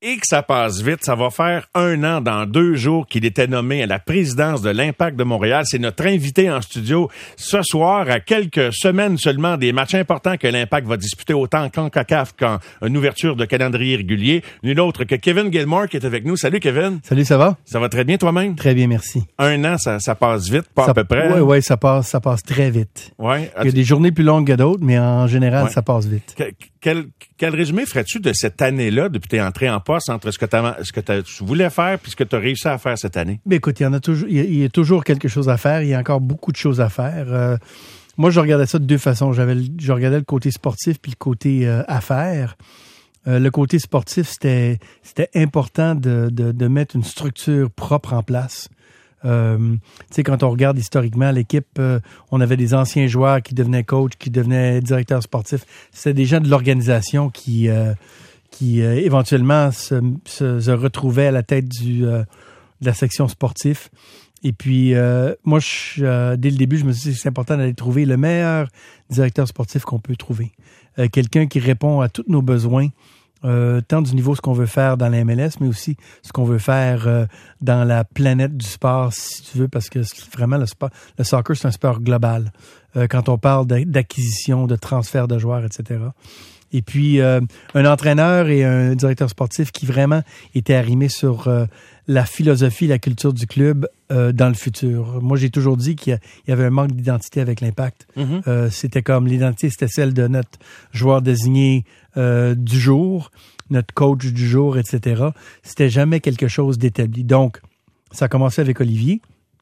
Et que ça passe vite, ça va faire 1 an dans 2 jours qu'il était nommé à la présidence de l'Impact de Montréal. C'est notre invité en studio ce soir, à quelques semaines seulement des matchs importants que l'Impact va disputer autant en CONCACAF qu'en une ouverture de calendrier régulier. Nul autre que Kevin Gilmore qui est avec nous. Salut Kevin. Salut, ça va? Ça va très bien toi-même? Très bien, merci. 1 an, ça passe vite, pas à peu près. Oui, ça passe très vite. Ouais. Il y a des journées plus longues que d'autres, mais en général, ça passe vite. Quel résumé ferais-tu de cette année-là, depuis que tu es entré en poste, entre ce que tu voulais faire et ce que tu as réussi à faire cette année? Mais écoute, il y a toujours quelque chose à faire. Il y a encore beaucoup de choses à faire. Moi, je regardais ça de 2 façons. Je regardais le côté sportif puis le côté affaires. Le côté sportif, c'était important de mettre une structure propre en place. Tu sais, quand on regarde historiquement l'équipe, on avait des anciens joueurs qui devenaient coachs, qui devenaient directeurs sportifs. C'était des gens de l'organisation qui éventuellement se retrouvaient à la tête de la section sportive. Et puis, moi, dès le début, je me suis dit que c'est important d'aller trouver le meilleur directeur sportif qu'on peut trouver. Quelqu'un qui répond à tous nos besoins, tant du niveau ce qu'on veut faire dans la MLS, mais aussi ce qu'on veut faire dans la planète du sport, si tu veux, parce que vraiment le soccer, c'est un sport global. Quand on parle d'acquisition, de transfert de joueurs, etc. Et puis, un entraîneur et un directeur sportif qui vraiment était arrimé sur la philosophie, la culture du club dans le futur. Moi, j'ai toujours dit qu'il y avait un manque d'identité avec l'Impact. Mm-hmm. C'était comme l'identité, c'était celle de notre joueur désigné du jour, notre coach du jour, etc. C'était jamais quelque chose d'établi. Donc, ça a commencé avec Olivier,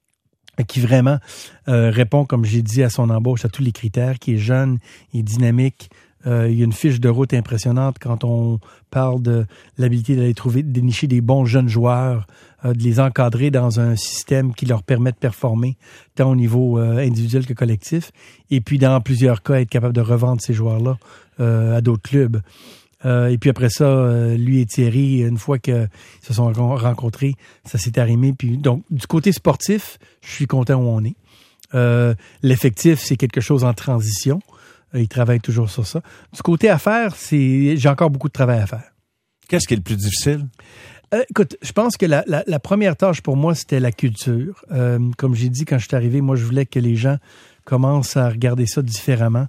qui vraiment répond, comme j'ai dit, à son embauche, à tous les critères, qui est jeune, il est dynamique. Il y a une fiche de route impressionnante quand on parle de l'habilité d'aller dénicher des bons jeunes joueurs, de les encadrer dans un système qui leur permet de performer, tant au niveau individuel que collectif, et puis dans plusieurs cas, être capable de revendre ces joueurs-là à d'autres clubs. Et puis après ça, lui et Thierry, une fois qu'ils se sont rencontrés, ça s'est arrimé. Puis donc, du côté sportif, je suis content où on est. L'effectif, c'est quelque chose en transition. Il travaille toujours sur ça. Du côté affaires, j'ai encore beaucoup de travail à faire. Qu'est-ce qui est le plus difficile? Écoute, je pense que la première tâche pour moi, c'était la culture. Comme j'ai dit quand je suis arrivé, moi, je voulais que les gens commencent à regarder ça différemment.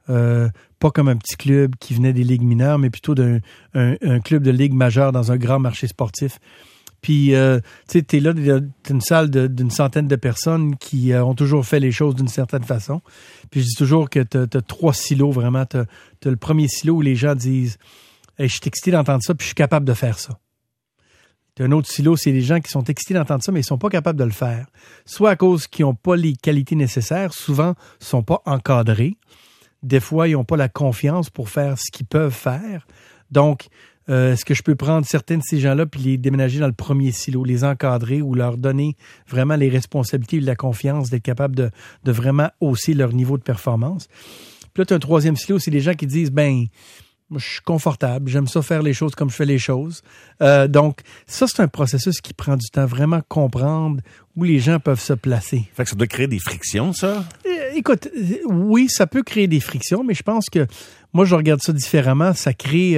Pas comme un petit club qui venait des ligues mineures, mais plutôt d'un club de ligue majeure dans un grand marché sportif. Puis, tu sais, t'es là, t'es une salle d'une centaine de personnes qui ont toujours fait les choses d'une certaine façon. Puis, je dis toujours que t'as 3 silos, vraiment. T'as le premier silo où les gens disent « Hey, je suis excité d'entendre ça, puis je suis capable de faire ça. » T'as un autre silo, c'est les gens qui sont excités d'entendre ça, mais ils sont pas capables de le faire. Soit à cause qu'ils n'ont pas les qualités nécessaires, souvent, ils sont pas encadrés. Des fois, ils n'ont pas la confiance pour faire ce qu'ils peuvent faire. Donc, est-ce que je peux prendre certains de ces gens-là puis les déménager dans le premier silo, les encadrer ou leur donner vraiment les responsabilités et la confiance d'être capable de vraiment hausser leur niveau de performance? Puis là, tu as un 3e silo, c'est les gens qui disent, moi, je suis confortable, j'aime ça faire les choses comme je fais les choses. Donc, ça, c'est un processus qui prend du temps, vraiment comprendre où les gens peuvent se placer. Fait que ça doit créer des frictions, ça? Écoute, oui, ça peut créer des frictions, mais je pense que moi, je regarde ça différemment. Ça crée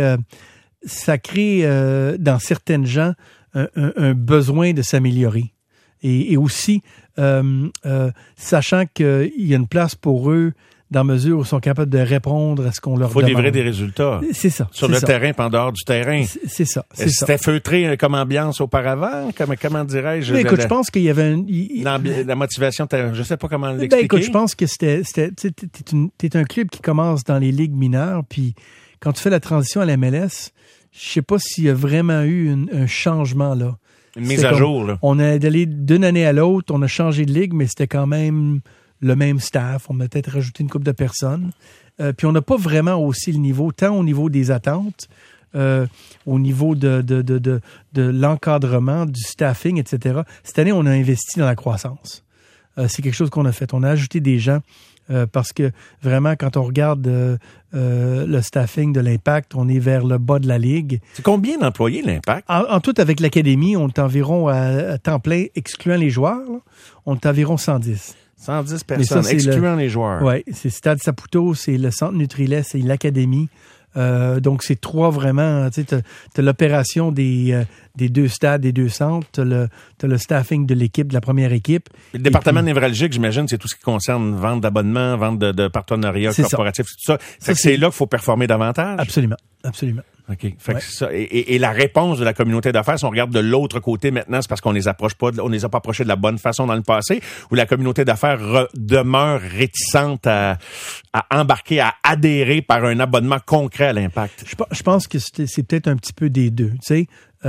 dans certaines gens un besoin de s'améliorer. Et aussi, sachant qu'il y a une place pour eux dans mesure où ils sont capables de répondre à ce qu'on leur demande. Il faut livrer des résultats. C'est ça. Sur le terrain, pas en dehors du terrain. C'est ça. C'était feutré comme ambiance auparavant? Comment dirais-je? Mais écoute, je pense qu'il y avait la motivation, je sais pas comment l'expliquer. Écoute, je pense que t'es un club qui commence dans les ligues mineures, puis quand tu fais la transition à la MLS, je sais pas s'il y a vraiment eu un changement là. Une mise à jour, là. On est allé d'une année à l'autre, on a changé de ligue, mais c'était quand même le même staff. On a peut-être rajouté une couple de personnes. Puis on n'a pas vraiment haussé le niveau, tant au niveau des attentes, au niveau de l'encadrement, du staffing, etc. Cette année, on a investi dans la croissance. C'est quelque chose qu'on a fait. On a ajouté des gens parce que vraiment, quand on regarde le staffing de l'Impact, on est vers le bas de la ligue. C'est combien d'employés, l'Impact? En tout, avec l'Académie, on est environ à temps plein, excluant les joueurs, là, on est environ 110. 110 personnes, excluant les joueurs. Oui, c'est Stade Saputo, c'est le Centre Nutrilait, c'est l'Académie. Donc, c'est 3 vraiment. Tu sais, t'as l'opération des 2 stades, des 2 centres. T'as le staffing de l'équipe, de la première équipe. Le département névralgique, j'imagine, c'est tout ce qui concerne vente d'abonnements, vente de partenariats corporatifs, tout ça. C'est là qu'il faut performer davantage? Absolument. OK. Fait que c'est ça. Et la réponse de la communauté d'affaires, si on regarde de l'autre côté maintenant, c'est parce qu'on les a pas approchés de la bonne façon dans le passé, ou la communauté d'affaires demeure réticente à embarquer, à adhérer par un abonnement concret à l'Impact? Je pense que c'est peut-être un petit peu des deux. Tu sais,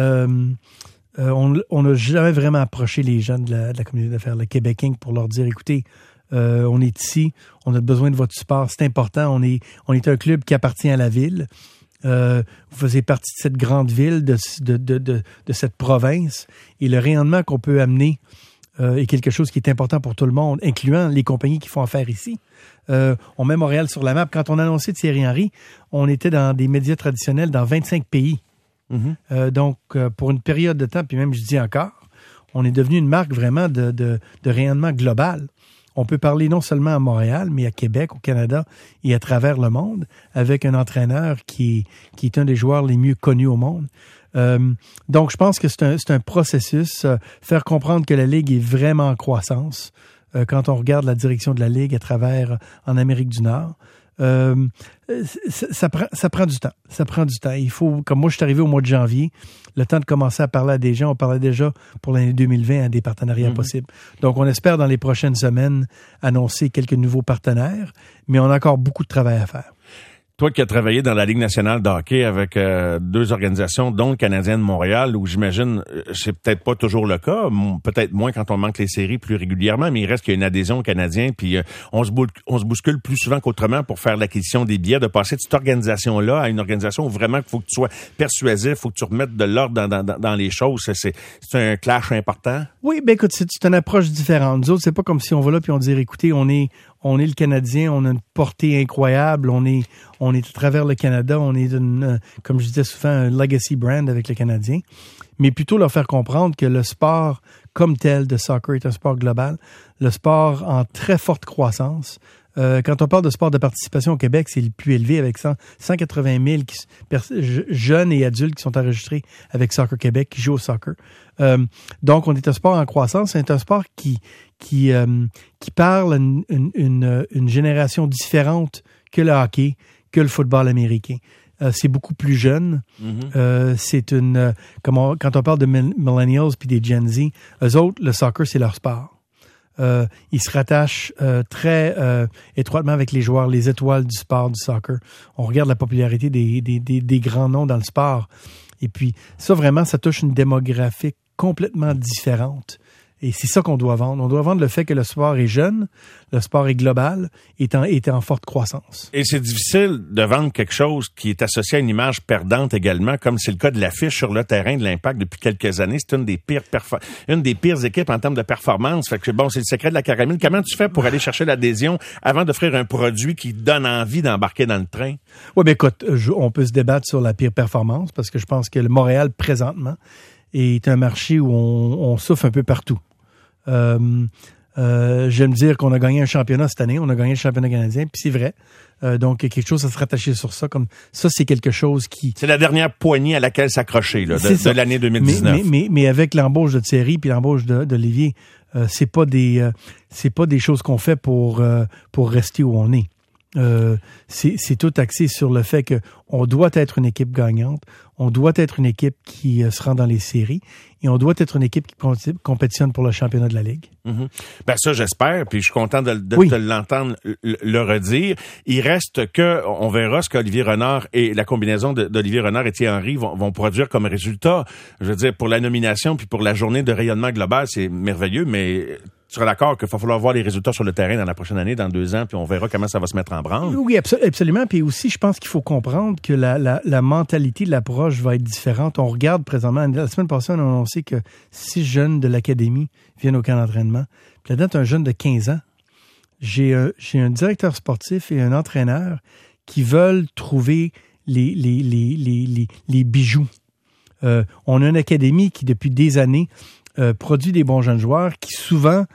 on n'a jamais vraiment approché les gens de la communauté d'affaires, le Québec Inc., pour leur dire, écoutez, on est ici, on a besoin de votre support, c'est important, on est un club qui appartient à la ville. Vous faisiez partie de cette grande ville, de cette province, et le rayonnement qu'on peut amener est quelque chose qui est important pour tout le monde, incluant les compagnies qui font affaire ici. On met Montréal sur la map. Quand on a annoncé Thierry Henry, on était dans des médias traditionnels dans 25 pays. Donc, pour une période de temps, puis même je dis encore, on est devenu une marque vraiment de rayonnement global. On peut parler non seulement à Montréal, mais à Québec, au Canada et à travers le monde, avec un entraîneur qui est un des joueurs les mieux connus au monde. Donc, je pense que c'est un processus. Faire comprendre que la Ligue est vraiment en croissance. Quand on regarde la direction de la Ligue à travers en Amérique du Nord, ça prend du temps. Ça prend du temps. Il faut, comme moi, je suis arrivé au mois de janvier, le temps de commencer à parler à des gens. On parlait déjà pour l'année 2020 à des partenariats possibles. Donc, on espère dans les prochaines semaines annoncer quelques nouveaux partenaires, mais on a encore beaucoup de travail à faire. Toi qui as travaillé dans la Ligue nationale de hockey avec 2 organisations, dont le Canadien de Montréal, où j'imagine, c'est peut-être pas toujours le cas, peut-être moins quand on manque les séries plus régulièrement, mais il reste qu'il y a une adhésion aux Canadiens, puis on se bouscule plus souvent qu'autrement pour faire l'acquisition des billets, de passer de cette organisation-là à une organisation où vraiment il faut que tu sois persuasif, il faut que tu remettes de l'ordre dans les choses. C'est un clash important? Oui, ben écoute, c'est une approche différente. Nous autres, c'est pas comme si on va là puis on dit, écoutez, on est le Canadien, on a une portée incroyable, on est à travers le Canada, on est comme je disais souvent, un legacy brand avec le Canadien, mais plutôt leur faire comprendre que le sport comme tel de soccer est un sport global, le sport en très forte croissance. Quand on parle de sport de participation au Québec, c'est le plus élevé avec 180 000 jeunes et adultes qui sont enregistrés avec Soccer Québec, qui jouent au soccer. Donc, on est un sport en croissance. C'est un sport qui parle à une génération différente que le hockey, que le football américain. C'est beaucoup plus jeune. C'est quand on parle de millennials puis des Gen Z, eux autres, le soccer, c'est leur sport. Ils se rattachent très étroitement avec les joueurs, les étoiles du sport, du soccer. On regarde la popularité des grands noms dans le sport. Et puis, ça, vraiment, ça touche une démographie complètement différente. Et c'est ça qu'on doit vendre. On doit vendre le fait que le sport est jeune, le sport est global, est en forte croissance. Et c'est difficile de vendre quelque chose qui est associé à une image perdante également, comme c'est le cas de l'affiche sur le terrain de l'Impact depuis quelques années. C'est une des pires équipes en termes de performance. Fait que bon, c'est le secret de la caramel. Comment tu fais pour aller chercher l'adhésion avant d'offrir un produit qui donne envie d'embarquer dans le train? Oui, bien écoute, on peut se débattre sur la pire performance parce que je pense que le Montréal, présentement, est un marché où on souffre un peu partout. J'aime dire qu'on a gagné un championnat cette année, on a gagné le championnat canadien, puis c'est vrai. Donc, quelque chose à se rattacher sur ça. Comme ça, c'est quelque chose qui... C'est la dernière poignée à laquelle s'accrocher là, de l'année 2019. Mais avec l'embauche de Thierry puis l'embauche d'Olivier, c'est pas des choses qu'on fait pour rester où on est. C'est tout axé sur le fait que on doit être une équipe gagnante, on doit être une équipe qui se rend dans les séries et on doit être une équipe qui compétitionne pour le championnat de la Ligue. Ben ça, j'espère, puis je suis content de te l'entendre le redire. Il reste que, on verra ce qu'Olivier Renard et la combinaison d'Olivier Renard et Thierry Henry vont produire comme résultat. Je veux dire, pour la nomination puis pour la journée de rayonnement global, c'est merveilleux, mais... Tu seras d'accord qu'il va falloir voir les résultats sur le terrain dans la prochaine année, dans 2 ans, puis on verra comment ça va se mettre en branle. Oui, absolument. Puis aussi, je pense qu'il faut comprendre que la mentalité de l'approche va être différente. On regarde présentement, la semaine passée, on a annoncé que 6 jeunes de l'académie viennent au camp d'entraînement. Puis là-dedans, tu as un jeune de 15 ans. J'ai un directeur sportif et un entraîneur qui veulent trouver les bijoux. On a une académie qui, depuis des années, produit des bons jeunes joueurs qui souvent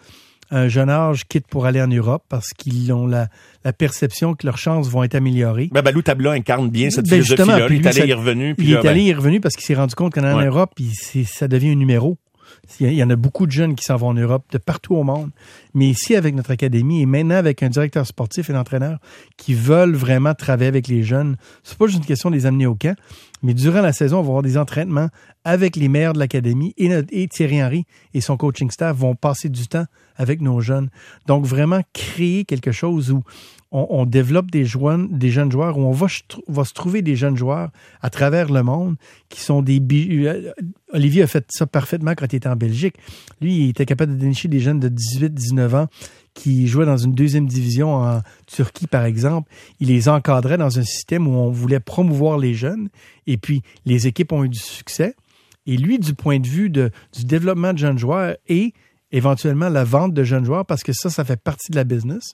à un jeune âge, quittent pour aller en Europe parce qu'ils ont la perception que leurs chances vont être améliorées. Balou Tabla incarne bien cette philosophie-là. Il est allé, il est revenu. Il est allé, il est revenu parce qu'il s'est rendu compte qu'en Europe, ça devient un numéro. Il y en a beaucoup de jeunes qui s'en vont en Europe, de partout au monde. Mais ici, avec notre académie, et maintenant avec un directeur sportif et un entraîneur qui veulent vraiment travailler avec les jeunes, c'est pas juste une question de les amener au camp, mais durant la saison, on va avoir des entraînements avec les meilleurs de l'académie et Thierry Henry et son coaching staff vont passer du temps avec nos jeunes. Donc, vraiment créer quelque chose où on développe des jeunes joueurs, où on va se trouver des jeunes joueurs à travers le monde qui sont des... Olivier a fait ça parfaitement quand il était en Belgique. Lui, il était capable de dénicher des jeunes de 18-19 ans qui jouaient dans une deuxième division en Turquie, par exemple. Il les encadrait dans un système où on voulait promouvoir les jeunes. Et puis, les équipes ont eu du succès. Et lui, du point de vue du développement de jeunes joueurs et éventuellement la vente de jeunes joueurs, parce que ça fait partie de la business,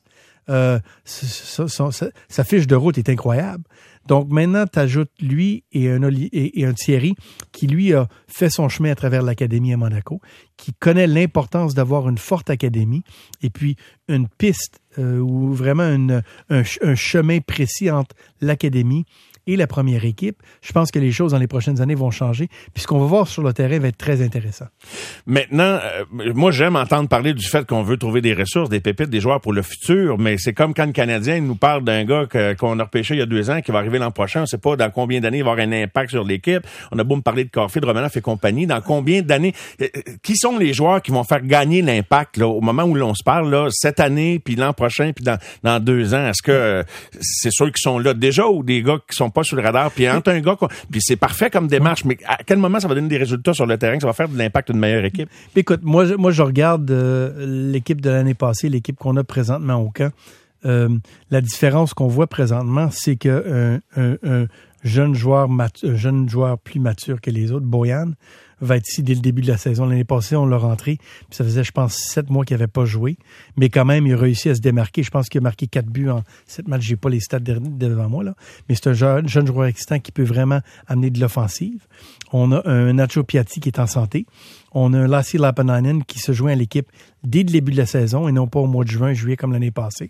sa fiche de route est incroyable. Donc maintenant, tu ajoutes lui et un Thierry qui, lui, a fait son chemin à travers l'académie à Monaco, qui connaît l'importance d'avoir une forte académie et puis une piste ou vraiment un chemin précis entre l'académie et la première équipe. Je pense que les choses dans les prochaines années vont changer. Puis ce qu'on va voir sur le terrain va être très intéressant. Maintenant, moi, j'aime entendre parler du fait qu'on veut trouver des ressources, des pépites, des joueurs pour le futur, mais c'est comme quand le Canadien nous parle d'un gars qu'on a repêché il y a 2 ans, qui va arriver l'an prochain. On ne sait pas dans combien d'années il va avoir un impact sur l'équipe. On a beau me parler de Caulfield, Romanoff et compagnie. Dans combien d'années? Qui sont les joueurs qui vont faire gagner l'impact là, au moment où l'on se parle, là, cette année, puis l'an prochain, puis dans 2 ans? Est-ce que c'est ceux qui sont là déjà ou des gars qui sont pas sur le radar, puis entre un gars, puis c'est parfait comme démarche, mais à quel moment ça va donner des résultats sur le terrain, que ça va faire de l'impact d'une meilleure équipe? Écoute, moi je regarde l'équipe de l'année passée, l'équipe qu'on a présentement au camp. La différence qu'on voit présentement, c'est que un jeune joueur plus mature que les autres, Boyan, va être ici dès le début de la saison. L'année passée, on l'a rentré, puis ça faisait, je pense, 7 mois qu'il n'avait pas joué. Mais quand même, il a réussi à se démarquer. Je pense qu'il a marqué 4 buts en 7 matchs. J'ai pas les stats devant moi, là. Mais c'est un jeune joueur excitant qui peut vraiment amener de l'offensive. On a un Nacho Piatti qui est en santé. On a un Lassi Lappanainen qui se joint à l'équipe dès le début de la saison et non pas au mois de juin, juillet comme l'année passée.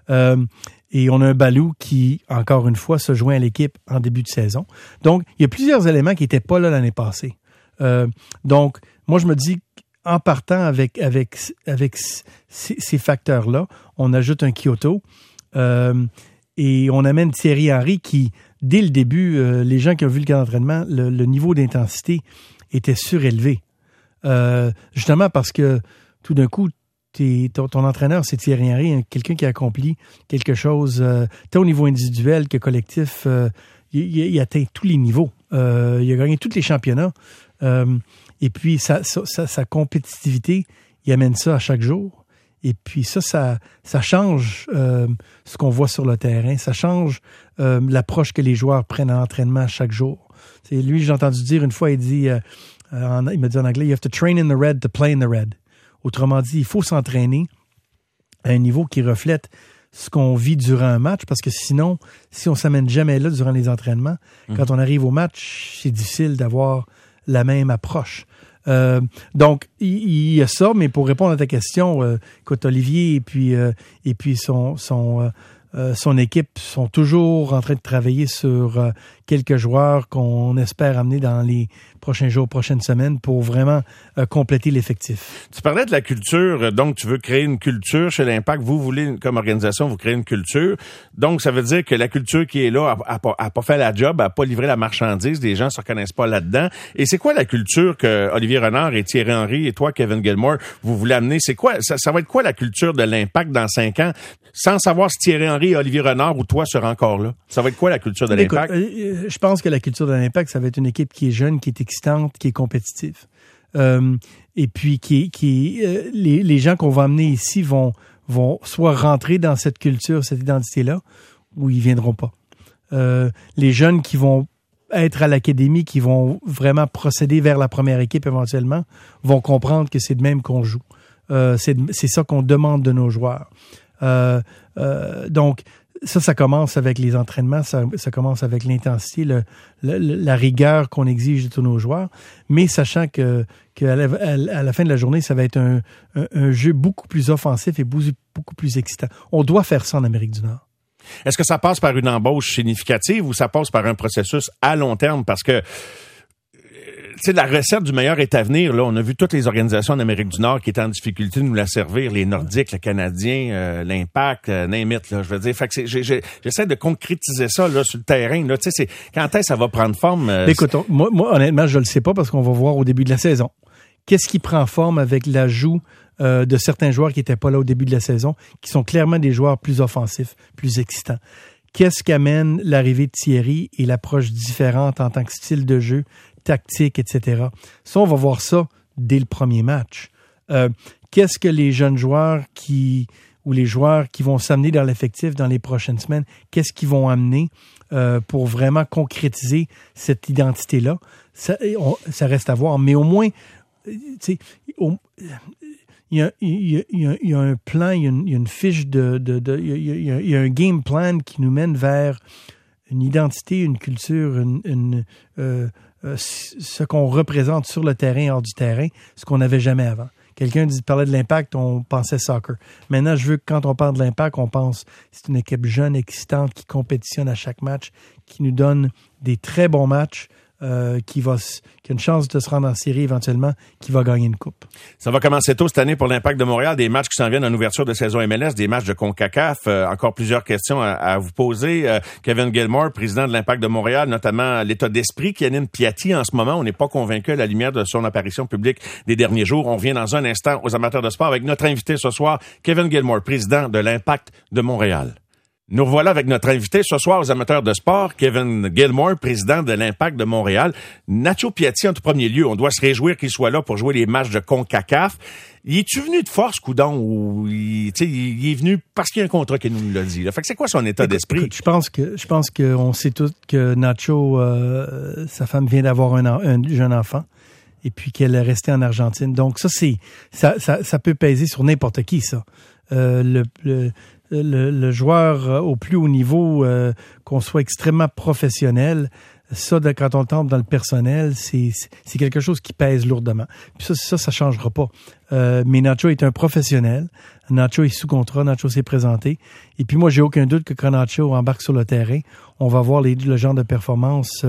Et on a un Balou qui, encore une fois, se joint à l'équipe en début de saison. Donc, il y a plusieurs éléments qui n'étaient pas là l'année passée. Donc, moi, je me dis, en partant avec ces facteurs-là, on ajoute un Kyoto et on amène Thierry Henry qui, dès le début, les gens qui ont vu le camp d'entraînement, le niveau d'intensité était surélevé. Justement parce que, tout d'un coup, ton entraîneur, c'est Thierry Henry, quelqu'un qui a accompli quelque chose tant au niveau individuel que collectif. Il atteint tous les niveaux. Il a gagné tous les championnats. Et puis, sa compétitivité, il amène ça à chaque jour. Et puis ça change ce qu'on voit sur le terrain. Ça change l'approche que les joueurs prennent à l'entraînement chaque jour. C'est lui, j'ai entendu dire une fois, il m'a dit en anglais, « You have to train in the red to play in the red ». Autrement dit, il faut s'entraîner à un niveau qui reflète ce qu'on vit durant un match, parce que sinon, si on s'amène jamais là durant les entraînements, quand on arrive au match, c'est difficile d'avoir la même approche. Donc, il y a ça, mais pour répondre à ta question, écoute, Olivier et puis son équipe sont toujours en train de travailler sur quelques joueurs qu'on espère amener dans les prochains jours, prochaines semaines pour vraiment compléter l'effectif. Tu parlais de la culture, donc tu veux créer une culture chez l'Impact. Vous voulez, comme organisation, vous créer une culture. Donc, ça veut dire que la culture qui est là a pas fait la job, a pas livré la marchandise, les gens ne se reconnaissent pas là-dedans. Et c'est quoi la culture que Olivier Renard et Thierry Henry et toi, Kevin Gilmore, vous voulez amener? C'est quoi, ça va être quoi la culture de l'Impact dans 5 ans? Sans savoir si Thierry Henry et Olivier Renard ou toi sera encore là. Ça va être quoi la culture de l'Impact? Écoute, je pense que la culture de l'Impact, ça va être une équipe qui est jeune, qui est excitante, qui est compétitive. Et puis, les gens qu'on va amener ici vont soit rentrer dans cette culture, cette identité-là, ou ils viendront pas. Les jeunes qui vont être à l'académie, qui vont vraiment procéder vers la première équipe éventuellement, vont comprendre que c'est de même qu'on joue. C'est ça qu'on demande de nos joueurs. Donc, Ça commence avec les entraînements, ça commence avec l'intensité, la rigueur qu'on exige de tous nos joueurs, mais sachant que à la fin de la journée, ça va être un jeu beaucoup plus offensif et beaucoup plus excitant. On doit faire ça en Amérique du Nord. Est-ce que ça passe par une embauche significative ou ça passe par un processus à long terme? Parce que la recette du meilleur est à venir. Là, on a vu toutes les organisations en Amérique du Nord qui étaient en difficulté de nous la servir, les Nordiques, le Canadien, l'Impact, name it, là, je veux dire. Fait que j'essaie de concrétiser ça là sur le terrain. Là, tu sais, quand est-ce que ça va prendre forme? Écoute, moi, honnêtement, je le sais pas parce qu'on va voir au début de la saison. Qu'est-ce qui prend forme avec l'ajout de certains joueurs qui n'étaient pas là au début de la saison, qui sont clairement des joueurs plus offensifs, plus excitants? Qu'est-ce qu'amène l'arrivée de Thierry et l'approche différente en tant que style de jeu, tactique, etc. Ça, on va voir ça dès le premier match. Qu'est-ce que les jeunes joueurs ou les joueurs qui vont s'amener dans l'effectif dans les prochaines semaines, qu'est-ce qu'ils vont amener pour vraiment concrétiser cette identité-là? Ça reste à voir, mais au moins, il y a un plan, il y a une fiche il y a un game plan qui nous mène vers une identité, une culture, ce qu'on représente sur le terrain et hors du terrain, ce qu'on n'avait jamais avant. Quelqu'un parlait de l'Impact, on pensait soccer. Maintenant, je veux que quand on parle de l'Impact, on pense c'est une équipe jeune, excitante, qui compétitionne à chaque match, qui nous donne des très bons matchs, qui a une chance de se rendre en série éventuellement, qui va gagner une coupe. Ça va commencer tôt cette année pour l'Impact de Montréal, des matchs qui s'en viennent en ouverture de saison MLS, des matchs de CONCACAF. Encore plusieurs questions à vous poser. Kevin Gilmore, président de l'Impact de Montréal, notamment l'état d'esprit qui anime Piatti en ce moment. On n'est pas convaincu à la lumière de son apparition publique des derniers jours. On revient dans un instant aux amateurs de sport avec notre invité ce soir, Kevin Gilmore, président de l'Impact de Montréal. Nous revoilà avec notre invité ce soir aux amateurs de sport, Kevin Gilmore, président de l'Impact de Montréal. Nacho Piatti, en tout premier lieu, on doit se réjouir qu'il soit là pour jouer les matchs de CONCACAF. Il est-tu venu de force, coudon, ou il est venu parce qu'il y a un contrat qui nous l'a dit? Là. Fait que c'est quoi son état d'esprit? Écoute, je pense qu'on sait tous que Nacho, sa femme vient d'avoir un jeune enfant. Et puis qu'elle est restée en Argentine. Donc ça peut peser sur n'importe qui, ça. Le joueur au plus haut niveau, qu'on soit extrêmement professionnel, ça, quand on tombe dans le personnel, c'est quelque chose qui pèse lourdement. Puis ça changera pas. Mais Nacho est un professionnel. Nacho est sous contrat. Nacho s'est présenté. Et puis moi, j'ai aucun doute que quand Nacho embarque sur le terrain, on va voir le genre de performance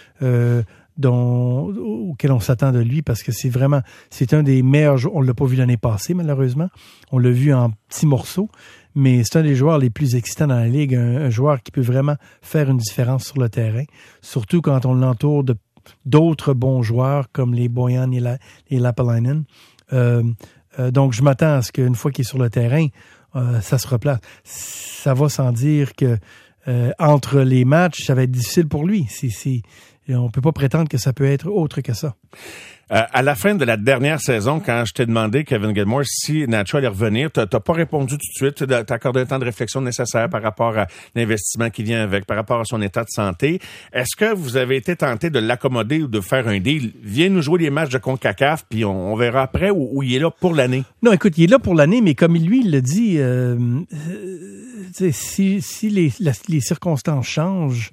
auquel on s'attend de lui, parce que c'est un des meilleurs joueurs. On l'a pas vu l'année passée, malheureusement. On l'a vu en petits morceaux. Mais c'est un des joueurs les plus excitants dans la Ligue, un joueur qui peut vraiment faire une différence sur le terrain, surtout quand on l'entoure d'autres bons joueurs comme les Boyan et Lapalainen. Donc, je m'attends à ce qu'une fois qu'il est sur le terrain, ça se replace. Ça va sans dire que entre les matchs, ça va être difficile pour lui. On peut pas prétendre que ça peut être autre que ça. À la fin de la dernière saison, quand je t'ai demandé, Kevin Gilmore, si Nacho allait revenir, t'as pas répondu tout de suite. T'as accordé un temps de réflexion nécessaire par rapport à l'investissement qui vient avec, par rapport à son état de santé. Est-ce que vous avez été tenté de l'accommoder ou de faire un deal? Viens nous jouer les matchs de CONCACAF, puis on verra après, ou il est là pour l'année? Non, écoute, il est là pour l'année, mais comme lui, il le dit, si les circonstances changent,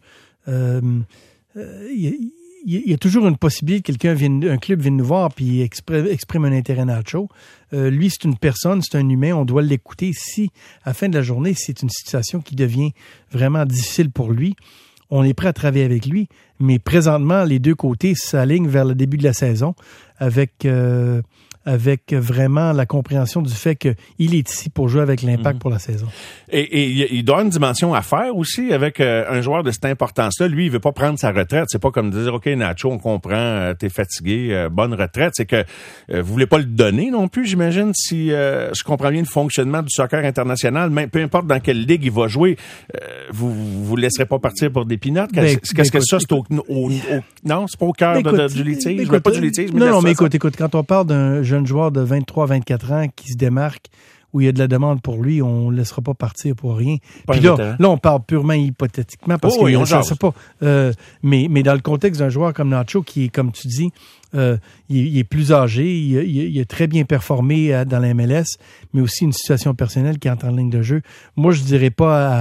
il y a toujours une possibilité que un club vienne nous voir puis exprime un intérêt Nacho. Lui, c'est une personne, c'est un humain, on doit l'écouter. Si, à la fin de la journée, c'est une situation qui devient vraiment difficile pour lui, on est prêt à travailler avec lui. Mais présentement, les deux côtés s'alignent vers le début de la saison avec vraiment la compréhension du fait qu'il est ici pour jouer avec l'Impact pour la saison. Et il doit avoir une dimension à faire aussi avec un joueur de cette importance-là. Lui, il veut pas prendre sa retraite. C'est pas comme de dire, OK, Nacho, on comprend, t'es fatigué, bonne retraite. C'est que vous voulez pas le donner non plus, j'imagine, si je comprends bien le fonctionnement du soccer international. Mais peu importe dans quelle ligue il va jouer, vous le laisserez pas partir pour des peanuts. Qu'est-ce que ça, c'est non, c'est pas au cœur du litige. Pas du litige, mais non, mais écoute, quand on parle d'un jeune joueur de 23-24 ans qui se démarque, où il y a de la demande pour lui, on ne laissera pas partir pour rien. Puis là, on parle purement hypothétiquement parce que on ne sait pas. Mais dans le contexte d'un joueur comme Nacho, qui est, comme tu dis, il est plus âgé, il a très bien performé dans la MLS, mais aussi une situation personnelle qui entre en ligne de jeu. Moi, je dirais pas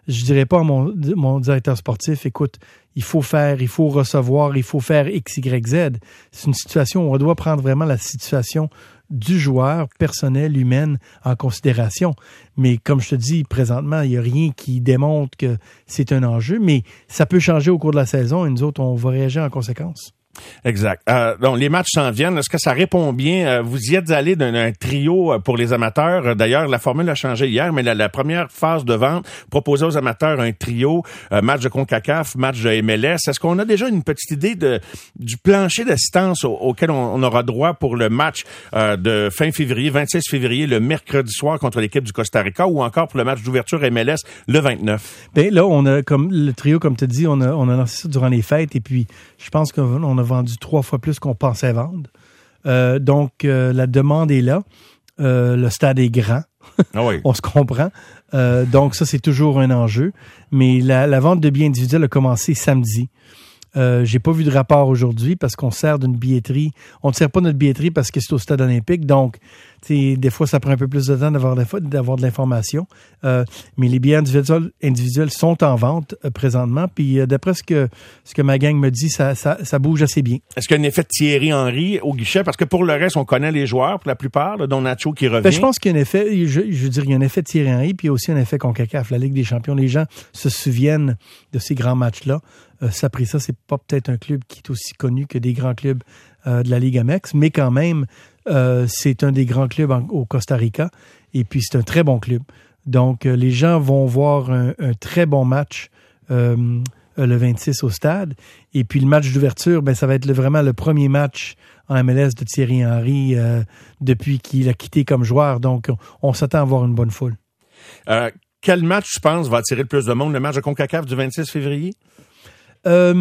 je dirais pas à mon directeur sportif, écoute, il faut recevoir, il faut faire X, Y, Z. C'est une situation où on doit prendre vraiment la situation du joueur, personnel, humaine, en considération. Mais comme je te dis, présentement, il n'y a rien qui démontre que c'est un enjeu, mais ça peut changer au cours de la saison et nous autres, on va réagir en conséquence. Exact. Donc, les matchs s'en viennent. Est-ce que ça répond bien? Vous y êtes allé d'un trio pour les amateurs. D'ailleurs, la formule a changé hier, mais la première phase de vente proposait aux amateurs un trio, match de CONCACAF, match de MLS. Est-ce qu'on a déjà une petite idée du plancher d'assistance auquel on aura droit pour le match de fin février, 26 février, le mercredi soir contre l'équipe du Costa Rica, ou encore pour le match d'ouverture MLS le 29? Ben là, on a comme le trio, comme tu as dit, on a lancé ça durant les fêtes, et puis je pense qu'on a vendu 3 fois plus qu'on pensait vendre. Donc, la demande est là. Le stade est grand. Ah oui. On se comprend. Donc, ça, c'est toujours un enjeu. Mais la vente de billets individuels a commencé samedi. J'ai pas vu de rapport aujourd'hui parce qu'on sert d'une billetterie. On ne sert pas notre billetterie parce que c'est au stade olympique. Donc, des fois, ça prend un peu plus de temps d'avoir de l'information. Mais les billets individuels sont en vente présentement. Puis, d'après ce que ma gang me dit, ça bouge assez bien. Est-ce qu'il y a un effet de Thierry Henry au guichet? Parce que pour le reste, on connaît les joueurs, pour la plupart, là, dont Nacho qui revient. Ben, je pense qu'il y a un effet, je veux dire, il y a un effet de Thierry Henry, puis il y a aussi un effet CONCACAF, la Ligue des champions. Les gens se souviennent de ces grands matchs-là. Saprissa, c'est pas peut-être un club qui est aussi connu que des grands clubs de la Ligue Amex, mais quand même, c'est un des grands clubs au Costa Rica, et puis c'est un très bon club. Donc, les gens vont voir un très bon match le 26 au stade, et puis le match d'ouverture, ben ça va être vraiment le premier match en MLS de Thierry Henry depuis qu'il a quitté comme joueur. Donc, on s'attend à avoir une bonne foule. Quel match, tu penses, va attirer le plus de monde? Le match de CONCACAF du 26 février? C'est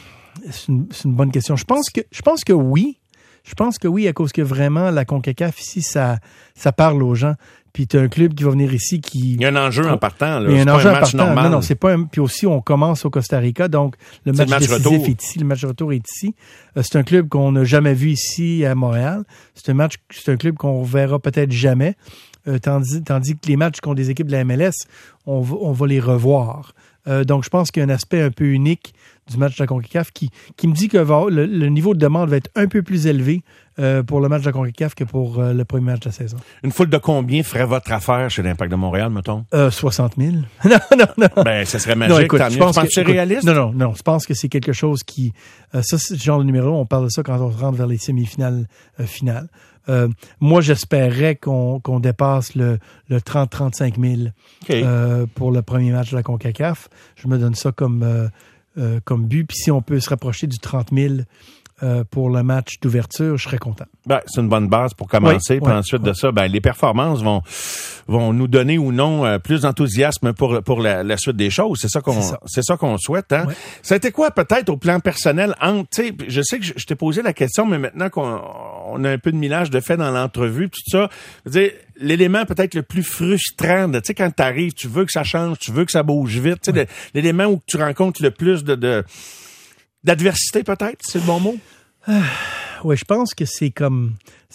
une bonne question. Je pense que oui. Je pense que oui, à cause que vraiment la CONCACAF ici, ça parle aux gens. Puis tu as un club qui va venir ici qui... Il y a un enjeu en partant, là. Il y a un enjeu en match partant. normal. Non, c'est pas un... Puis aussi, on commence au Costa Rica, donc le match décisif retour est ici, le match retour est ici. C'est un club qu'on n'a jamais vu ici à Montréal. C'est un club qu'on verra peut-être jamais. Tandis que les matchs contre des équipes de la MLS, on va les revoir. Donc, je pense qu'il y a un aspect un peu unique du match de la CONCACAF qui me dit que le niveau de demande va être un peu plus élevé pour le match de la CONCACAF que pour le premier match de la saison. Une foule de combien ferait votre affaire chez l'Impact de Montréal, mettons? 60 000. Non. Ben, ça serait magique. Non, écoute, je pense que c'est réaliste? Non. Je pense que c'est quelque chose qui... ça, c'est ce genre de numéro. On parle de ça quand on rentre vers les semi-finales finales. Moi, j'espérais qu'on dépasse le 30-35 000 okay. Pour le premier match de la CONCACAF. Je me donne ça comme but. Puis si on peut se rapprocher du 30 000 pour le match d'ouverture, je serais content. Ben, c'est une bonne base pour commencer. Puis ensuite de ça, ben, les performances vont nous donner ou non plus d'enthousiasme pour la suite des choses. C'est ça qu'on souhaite. Hein? Ouais. Ça a été quoi peut-être au plan personnel je sais que je t'ai posé la question, mais maintenant qu'on a un peu de millage de fait dans l'entrevue, tout ça, je veux dire, l'élément peut-être le plus frustrant, tu sais, quand t'arrives, tu veux que ça change, tu veux que ça bouge vite, tu sais, l'élément où tu rencontres le plus d'adversité peut-être, c'est le bon mot? Oui, je pense que c'est comme...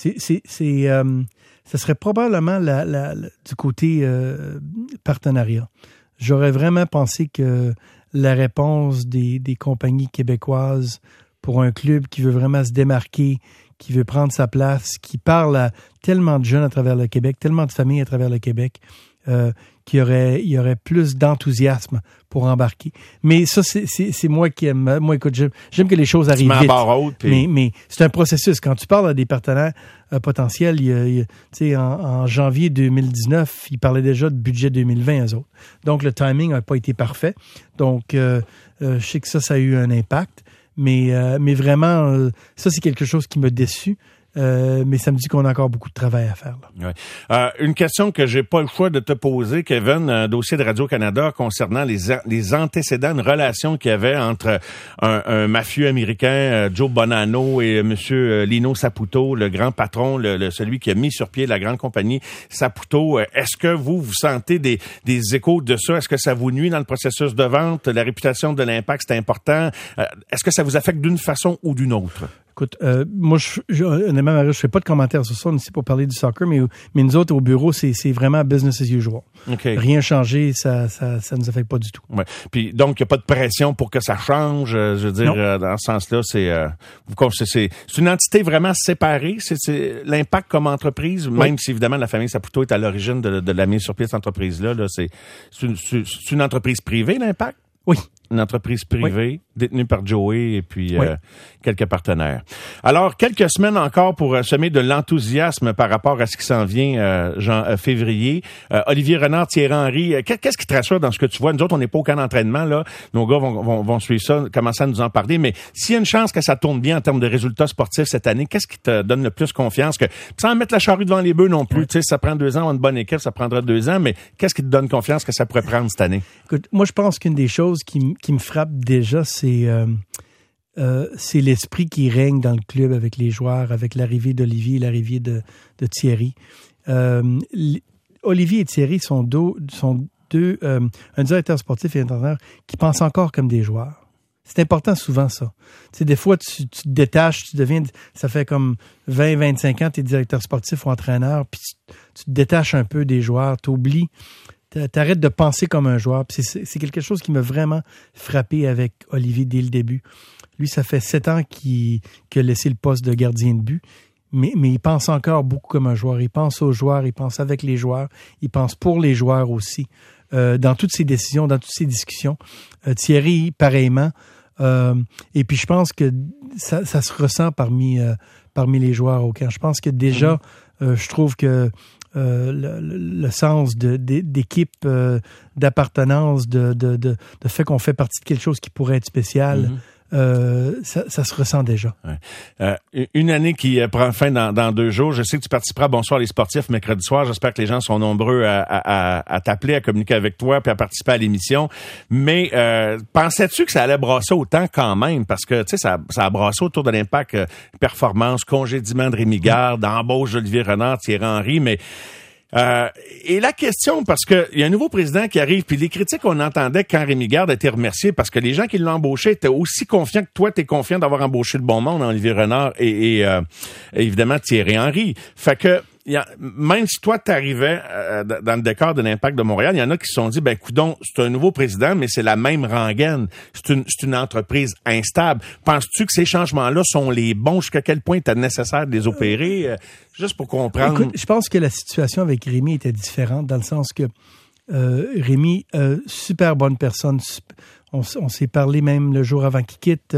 ça serait probablement du côté partenariat. J'aurais vraiment pensé que la réponse des compagnies québécoises pour un club qui veut vraiment se démarquer, qui veut prendre sa place, qui parle à tellement de jeunes à travers le Québec, tellement de familles à travers le Québec, qu'il y aurait plus d'enthousiasme pour embarquer. Mais ça, c'est moi qui aime. Moi, écoute, j'aime que les choses arrivent vite. Mais c'est un processus. Quand tu parles à des partenaires potentiels, tu sais, en janvier 2019, ils parlaient déjà de budget 2020, eux autres. Donc, le timing n'a pas été parfait. Donc, je sais que ça a eu un impact. Mais vraiment, ça, c'est quelque chose qui m'a déçu. Mais ça me dit qu'on a encore beaucoup de travail à faire. Là. Ouais. Une question que j'ai pas le choix de te poser, Kevin, un dossier de Radio-Canada concernant les antécédents, une relation qu'il y avait entre un mafieux américain, Joe Bonanno, et monsieur Lino Saputo, le grand patron, celui qui a mis sur pied la grande compagnie Saputo. Est-ce que vous sentez des échos de ça? Est-ce que ça vous nuit dans le processus de vente? La réputation de l'Impact, c'est important. Est-ce que ça vous affecte d'une façon ou d'une autre? Écoute, moi, honnêtement, Mario, je fais pas de commentaires sur ça. On est ici pour parler du soccer, mais nous autres, au bureau, c'est vraiment business as usual. Okay. Rien changé, ça nous affecte pas du tout. Ouais. Puis donc, il n'y a pas de pression pour que ça change. Je veux dire, dans ce sens-là, c'est une entité vraiment séparée. C'est l'Impact comme entreprise, même si évidemment la famille Saputo est à l'origine de la mise sur pied de cette entreprise-là. C'est une entreprise privée, l'Impact? Oui. Une entreprise privée, détenue par Joey et puis quelques partenaires. Alors, quelques semaines encore pour semer de l'enthousiasme par rapport à ce qui s'en vient février. Olivier Renard, Thierry Henry, qu'est-ce qui te rassure dans ce que tu vois? Nous autres, on n'est pas au camp d'entraînement, là. Nos gars vont suivre ça, commencer à nous en parler. Mais s'il y a une chance que ça tourne bien en termes de résultats sportifs cette année, qu'est-ce qui te donne le plus confiance? Sans mettre la charrue devant les bœufs non plus. Tu sais, ça prend 2 ans, on a une bonne équipe, ça prendra 2 ans. Mais qu'est-ce qui te donne confiance que ça pourrait prendre cette année? Écoute, moi, je pense qu'une des choses qui me frappe déjà, c'est l'esprit qui règne dans le club avec les joueurs, avec l'arrivée d'Olivier et l'arrivée de Thierry. Olivier et Thierry sont deux un directeur sportif et un entraîneur qui pensent encore comme des joueurs. C'est important souvent, ça. Tu sais, des fois, tu te détaches, ça fait comme 20-25 ans, tu es directeur sportif ou entraîneur, puis tu te détaches un peu des joueurs, tu oublies. T'arrêtes de penser comme un joueur. Puis c'est quelque chose qui m'a vraiment frappé avec Olivier dès le début. Lui, ça fait 7 ans qu'il a laissé le poste de gardien de but, mais il pense encore beaucoup comme un joueur. Il pense aux joueurs, il pense avec les joueurs, il pense pour les joueurs aussi. Dans toutes ses décisions, dans toutes ses discussions. Thierry, pareillement. Et puis, je pense que ça se ressent parmi les joueurs au camp. Je pense que déjà, je trouve que le sens d'équipe, d'appartenance, de fait qu'on fait partie de quelque chose qui pourrait être spécial, ça se ressent déjà. Ouais. Une année qui prend fin dans 2 jours. Je sais que tu participeras à Bonsoir les sportifs mercredi soir. J'espère que les gens sont nombreux à t'appeler, à communiquer avec toi puis à participer à l'émission. Mais pensais-tu que ça allait brasser autant quand même? Parce que tu sais, ça a brassé autour de l'Impact performance, congédiement de Rémi Garde, embauche d'Olivier Renard, Thierry Henry, mais et la question, parce que il y a un nouveau président qui arrive, puis les critiques qu'on entendait quand Rémi Garde a été remercié, parce que les gens qui l'ont embauché étaient aussi confiants que toi, t'es confiant d'avoir embauché le bon monde, Olivier Renard et évidemment Thierry Henry. Fait que même si toi t'arrivais dans le décor de l'Impact de Montréal, il y en a qui se sont dit, coudonc, c'est un nouveau président, mais c'est la même rengaine. C'est une entreprise instable. Penses-tu que ces changements-là sont les bons? Jusqu'à quel point c'est nécessaire de les opérer? Juste pour comprendre. Écoute, je pense que la situation avec Rémi était différente dans le sens que Rémi, super bonne personne. On s'est parlé même le jour avant qu'il quitte.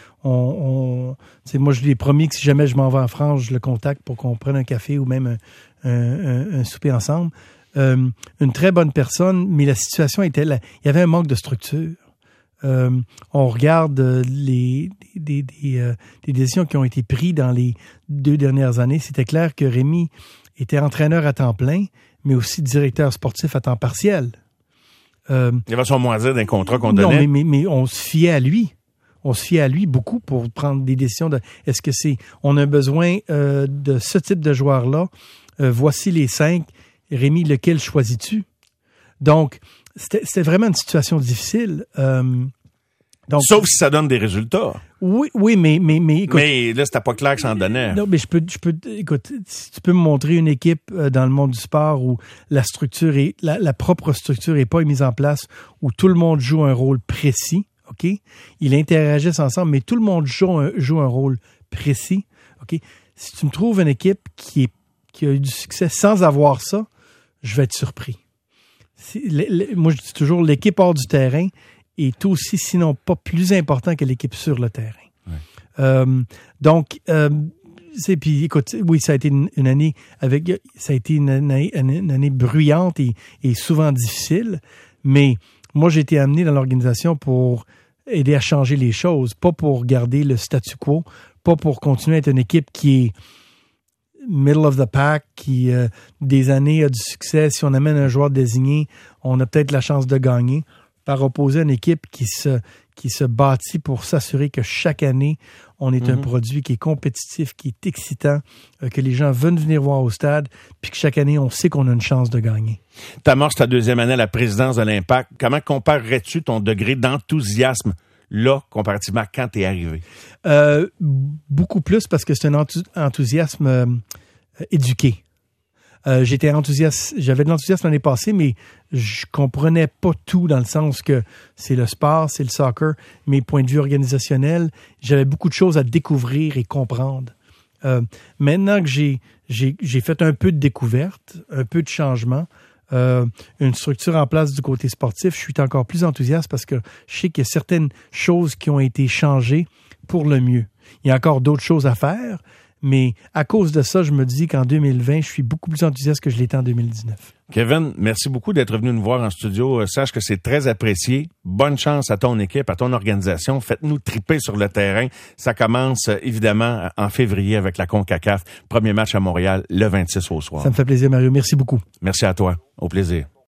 Moi, je lui ai promis que si jamais je m'en vais en France, je le contacte pour qu'on prenne un café ou même un souper ensemble. Une très bonne personne, mais la situation était là. Il y avait un manque de structure. On regarde des décisions qui ont été prises dans les 2 dernières années. C'était clair que Rémi était entraîneur à temps plein, mais aussi directeur sportif à temps partiel. Il y avait son mot à dire d'un contrat qu'on donnait. Non, mais on se fiait à lui. On se fiait à lui beaucoup pour prendre des décisions de est-ce que on a besoin de ce type de joueur-là. Voici les 5. Rémi, lequel choisis-tu? Donc, c'était vraiment une situation difficile. Donc, sauf si ça donne des résultats. Oui, mais écoute, mais là, c'était pas clair que ça en donnait. Non, mais écoute, si tu peux me montrer une équipe dans le monde du sport où la structure la propre structure est pas mise en place, où tout le monde joue un rôle précis, OK? Ils interagissent ensemble, mais tout le monde joue un rôle précis, OK? Si tu me trouves une équipe qui a eu du succès sans avoir ça, je vais être surpris. Moi, je dis toujours, l'équipe hors du terrain est aussi, sinon pas plus important que l'équipe sur le terrain. Ouais. Donc, puis écoute, oui, ça a été une année une année bruyante et souvent difficile, mais moi, j'ai été amené dans l'organisation pour aider à changer les choses, pas pour garder le statu quo, pas pour continuer à être une équipe qui est middle of the pack, qui des années a du succès. Si on amène un joueur désigné, on a peut-être la chance de gagner, par opposer à une équipe qui se bâtit pour s'assurer que chaque année, on est un produit qui est compétitif, qui est excitant, que les gens veulent venir voir au stade, puis que chaque année, on sait qu'on a une chance de gagner. T'amorces ta 2e année à la présidence de l'Impact. Comment comparerais-tu ton degré d'enthousiasme là, comparativement à quand tu es arrivé? Beaucoup plus parce que c'est un enthousiasme éduqué. J'étais enthousiaste, j'avais de l'enthousiasme l'année passée, mais je comprenais pas tout dans le sens que c'est le sport, c'est le soccer, mes points de vue organisationnels, j'avais beaucoup de choses à découvrir et comprendre. Maintenant que j'ai fait un peu de découverte, un peu de changement, une structure en place du côté sportif, je suis encore plus enthousiaste parce que je sais qu'il y a certaines choses qui ont été changées pour le mieux. Il y a encore d'autres choses à faire, mais à cause de ça, je me dis qu'en 2020, je suis beaucoup plus enthousiaste que je l'étais en 2019. Kevin, merci beaucoup d'être venu nous voir en studio. Sache que c'est très apprécié. Bonne chance à ton équipe, à ton organisation. Faites-nous triper sur le terrain. Ça commence évidemment en février avec la CONCACAF. Premier match à Montréal le 26 au soir. Ça me fait plaisir, Mario. Merci beaucoup. Merci à toi. Au plaisir.